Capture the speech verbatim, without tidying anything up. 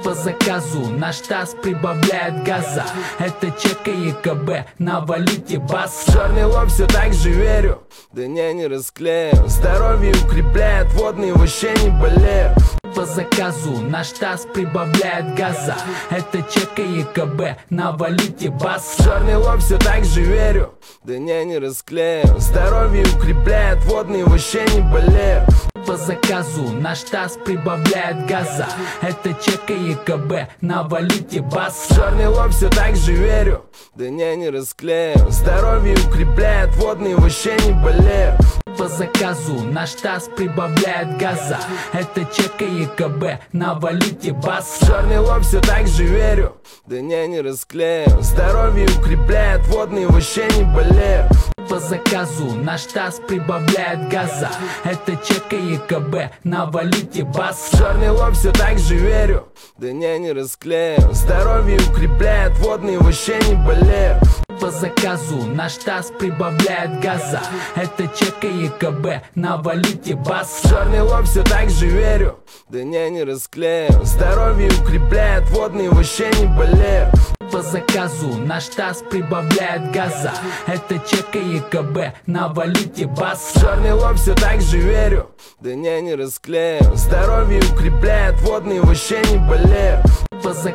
По заказу наш таз прибавляет газа. Это чека ЕКБ, навалите бас. Черный лоб, все так же верю, да не, не расклею. Здоровье укрепляет, водный вообще не болею. По заказу наш таз прибавляет газа. Это чека ЕКБ, навалите бас. Черный лоб, все так же верю, да не, не расклею. Здоровье укрепляет, водный вообще не болею. По заказу наш таз прибавляет газа. Это чека ЕКБ, навалите бас. Черный лоб, все так же верю, да не, не расклею. Здоровье укрепляет, водный вообще не болею. По заказу наш таз прибавляет газа. Это чека ЕКБ, навалите бас. Черный лоб, все так же верю, да не, не расклею. Здоровье укрепляет, водный вообще не болею. По заказу наш таз прибавляет газа. Это чека ЕКБ, навалите бас. Черный лоб, все так же верю, да не, не расклею. Здоровье укрепляет, водный вообще не болею. По заказу наш таз прибавляет газа. Это чека ЕКБ, навалите бас. Черный лоб, все так же верю, да не, не расклею. Здоровье укрепляет, водный вообще не болею. По заказу наш таз прибавляет газа. Это чека ЕКБ, навалите бас. Черный лоб, все так же верю, да не, не расклею. Здоровье укрепляет, водный вообще не болею. По